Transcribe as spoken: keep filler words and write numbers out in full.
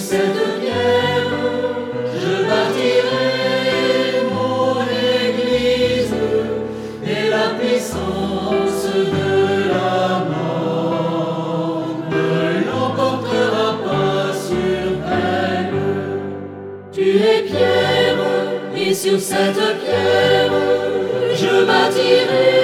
cette pierre, je bâtirai mon église, et la puissance de la mort ne l'emportera pas sur elle. Tu es pierre, et sur cette pierre, je bâtirai